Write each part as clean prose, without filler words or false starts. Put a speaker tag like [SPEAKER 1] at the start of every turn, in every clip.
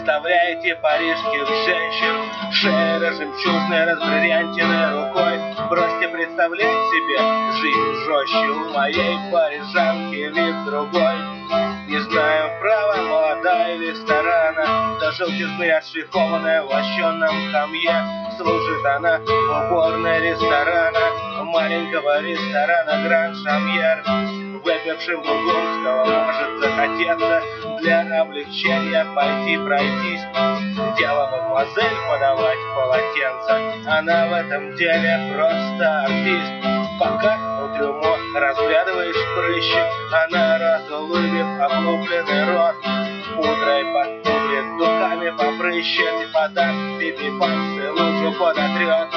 [SPEAKER 1] представляете парижских женщин, шея жемчужной, разбриллиантенной рукой. Бросьте представлять себе жизнь жестче, у моей парижанки вид другой. Не знаю, право молодая или старана, до желтизны отшлифованная в лощеном хамье. Служит она в уборной ресторана, маленького ресторана Гранд Шамьер. Выпившим бургундского может захотеться для облегчения пойти пройтись. Дело мадемуазель подавать полотенце, она в этом деле просто артист. Пока у трюмо разглядываешь прыщи, она разулыбит облупленный рот. Пудрой подпудрит, духами попрыщет и подаст пипи-панцы, лужу подотрет.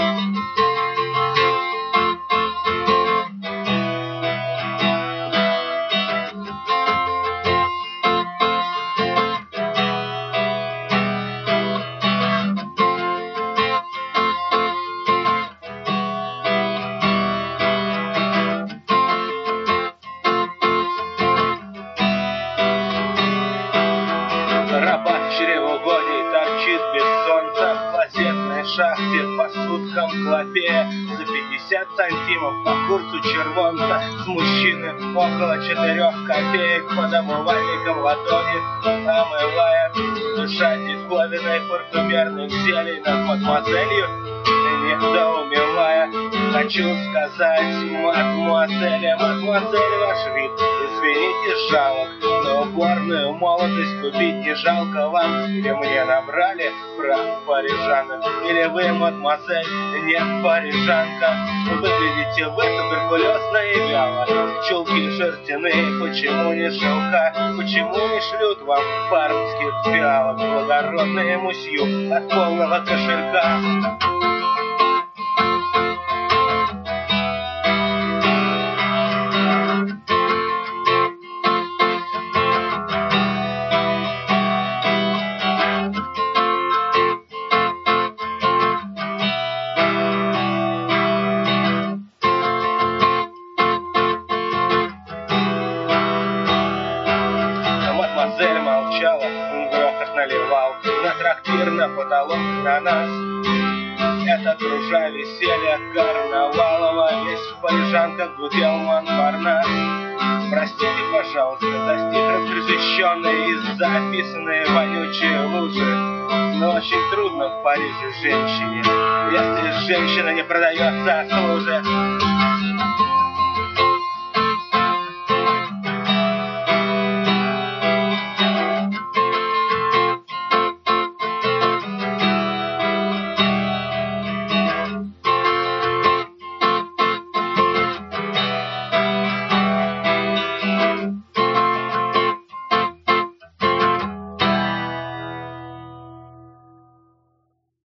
[SPEAKER 1] Раба в чревоугодии торчит без солнца в клозетной шахте по суткам клопея. За 50 сантимов по курсу червонца с мужчины около 4 копеек под омывальником ладони омывая, душа диковиной парфюмерных зелий над мадемуазелью недоумевая. Хочу сказать, мадемуазель, мадемуазель, ваш вид, извините, жалок, но уборную молодость купить не жалко вам. Или мне набрали прав парижанок, или вы, мадемуазель, нет парижанка. Выглядите вы туберкулезно и вяло, чулки шерстяные, почему не шелка? Почему не шлют вам пармских фиалок, благородные мусью от полного кошелька? Мадемуазель молчала, грохот наливал на трактир, на потолок, на нас. Это кружа веселья карнавалова, весь в парижанках гудел Монпарнас. Простите, пожалуйста, за стих разрешенный и записанные вонючие лужи, но очень трудно в Париже женщине, если женщина не продается, а служит.